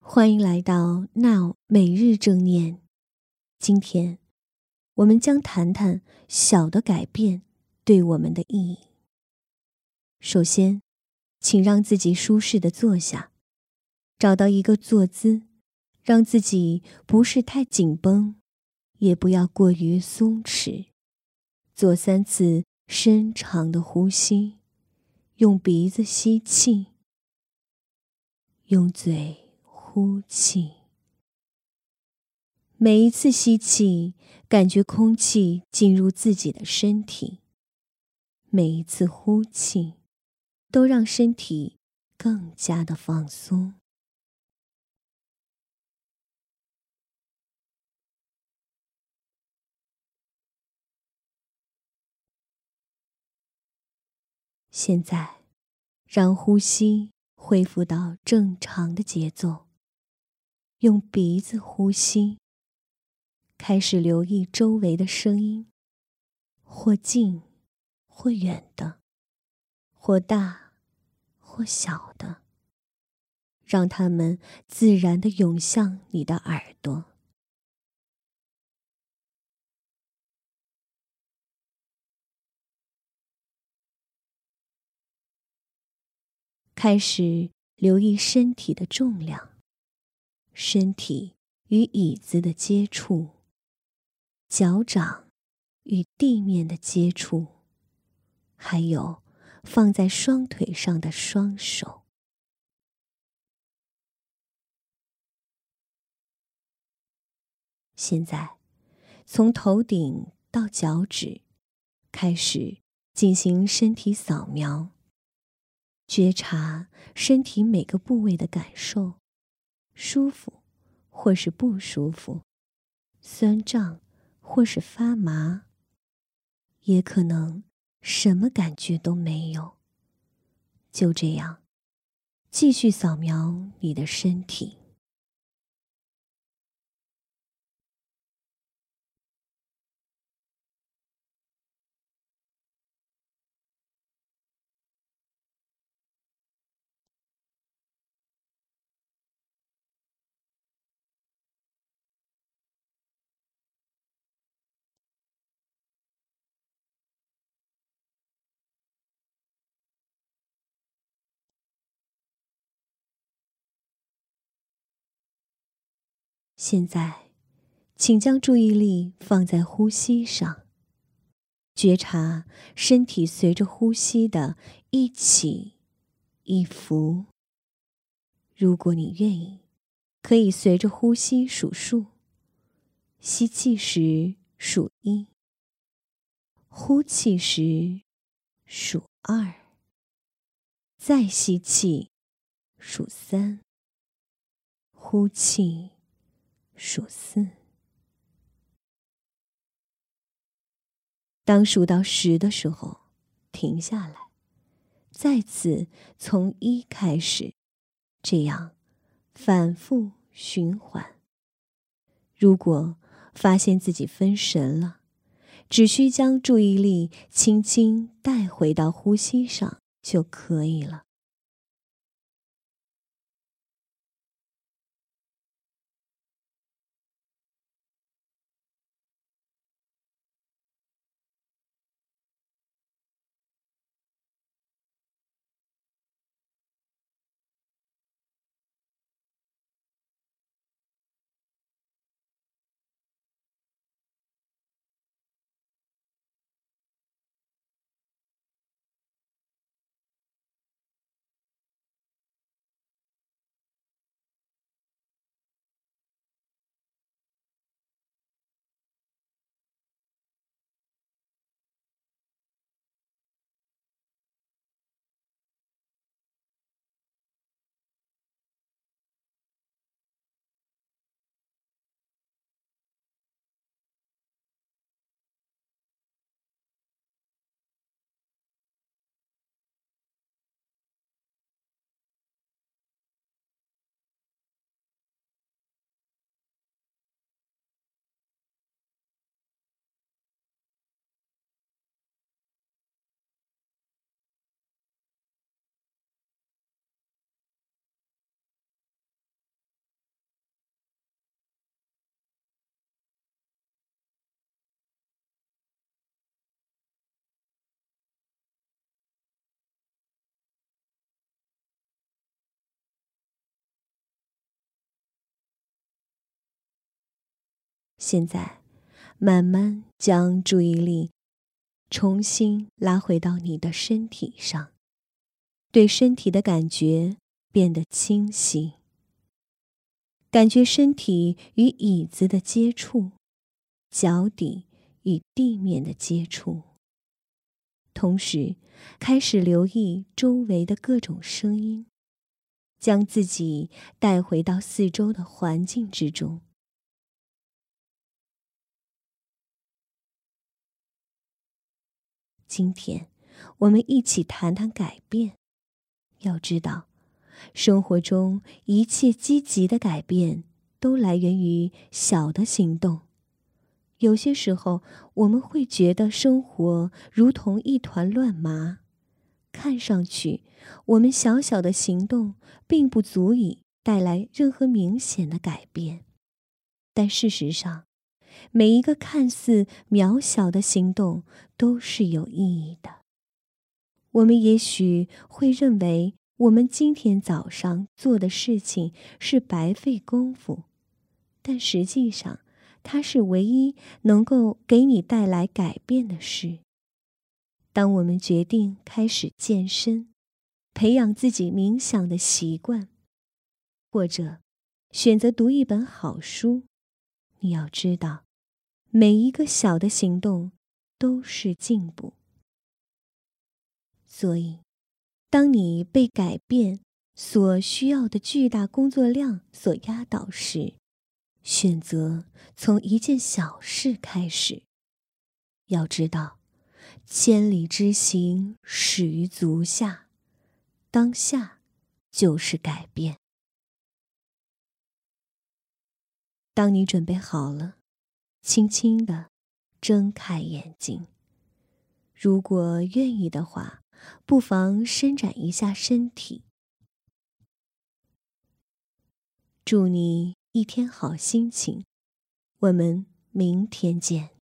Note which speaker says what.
Speaker 1: 欢迎来到 Now 每日正念。今天我们将谈谈小的改变对我们的意义。首先，请让自己舒适地坐下，找到一个坐姿，让自己不是太紧绷，也不要过于松弛。做3次深长的呼吸，用鼻子吸气，用嘴呼气。每一次吸气，感觉空气进入自己的身体；每一次呼气，都让身体更加的放松。现在，让呼吸恢复到正常的节奏，用鼻子呼吸。开始留意周围的声音，或近或远的，或大或小的，让它们自然地涌向你的耳朵。开始留意身体的重量，身体与椅子的接触，脚掌与地面的接触，还有放在双腿上的双手。现在，从头顶到脚趾，开始进行身体扫描，觉察身体每个部位的感受，舒服或是不舒服，酸胀或是发麻，也可能什么感觉都没有。就这样，继续扫描你的身体。现在，请将注意力放在呼吸上，觉察身体随着呼吸的一起一伏。如果你愿意，可以随着呼吸数数，吸气时数1，呼气时数2，再吸气数3，呼气数4。当数到10的时候，停下来，再次从1开始，这样反复循环。如果发现自己分神了，只需将注意力轻轻带回到呼吸上就可以了。 现在，慢慢将注意力重新拉回到你的身体上，对身体的感觉变得清晰。感觉身体与椅子的接触，脚底与地面的接触。同时，开始留意周围的各种声音，将自己带回到四周的环境之中。今天，我们一起谈谈改变。要知道，生活中一切积极的改变都来源于小的行动。有些时候，我们会觉得生活如同一团乱麻，看上去我们小小的行动并不足以带来任何明显的改变。但事实上，每一个看似渺小的行动都是有意义的。我们也许会认为我们今天早上做的事情是白费功夫，但实际上，它是唯一能够给你带来改变的事。当我们决定开始健身，培养自己冥想的习惯，或者选择读一本好书，你要知道，每一个小的行动都是进步。所以，当你被改变所需要的巨大工作量所压倒时，选择从一件小事开始。要知道，千里之行，始于足下。当下就是改变。当你准备好了，轻轻地睁开眼睛。如果愿意的话，不妨伸展一下身体。祝你一天好心情，我们明天见。